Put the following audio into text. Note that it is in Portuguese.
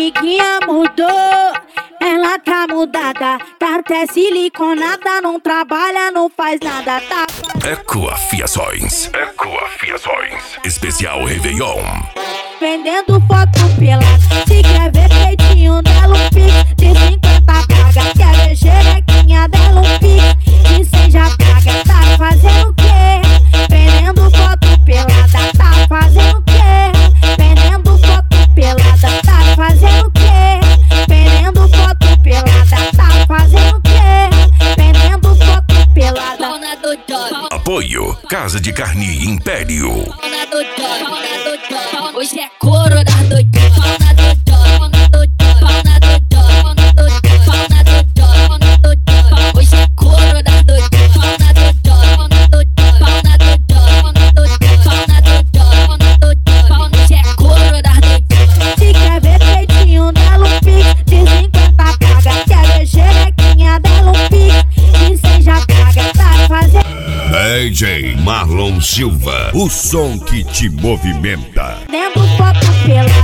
amiguinha mudou, ela tá mudada, tá até siliconada, não trabalha, não faz nada, tá. Eco Afiações. Especial Réveillon. Vendendo foto pelada, se quer ver peitinho dela um pix de 50 paga, quer ver xerequinha dela um pix de 100 já paga. Tá fazendo o quê? Vendendo foto pelada, tá fazendo o quê? Vendendo foto pelada, tá fazendo o quê? Vendendo foto pelada, tá fazendo o quê? Vendendo foto pelada. Fauna do job. Apoio Casa de Carne Império. Fauna do job. Hoje é couro das doidinhas. Fauna do job. Fauna do job. Fauna do job. Fauna do job. Fauna do job. Fauna do job. Hoje é couro das doidinhas. Fauna do job. Fauna do job. Fauna do job. Fauna do job. Fauna do job. Fauna do job. Fauna hoje é couro das doidinhas. Se quer ver peitinho dela um pix de 50 paga, quer ver xerequinha dela um pix de 100 já paga. Tá fazendo DJ Marlon Silva, o som que te movimenta. foto pelada.